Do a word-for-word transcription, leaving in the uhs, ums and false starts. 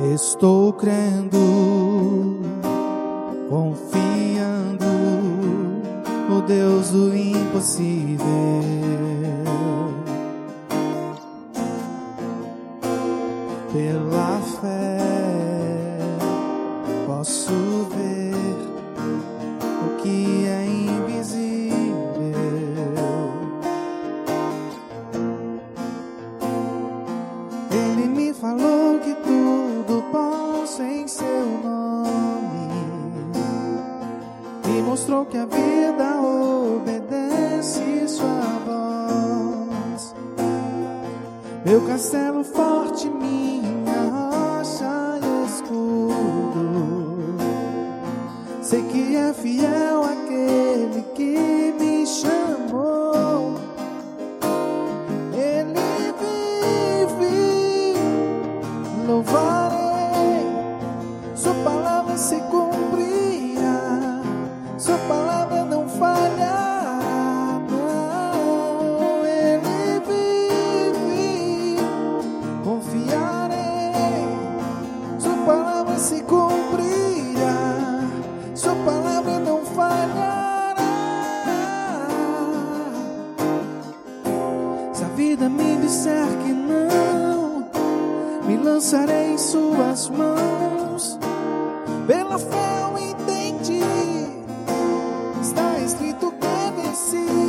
Estou crendo, confiando no Deus do impossível. Pela fé posso ver o que é invisível. Ele me falou que tudo posso em seu nome, me mostrou que a vida obedece sua voz. Meu castelo forte, minha rocha e escudo, sei que é fiel aquele que me chamou. Ele vive, louvarei, sua palavra se cumprirá, sua palavra não falhará, não. Ele vive, confiarei, sua palavra se cumprirá, sua palavra não falhará. Se a vida me disser que não, me lançarei em suas mãos. Pela fé eu entendi, está escrito que venci.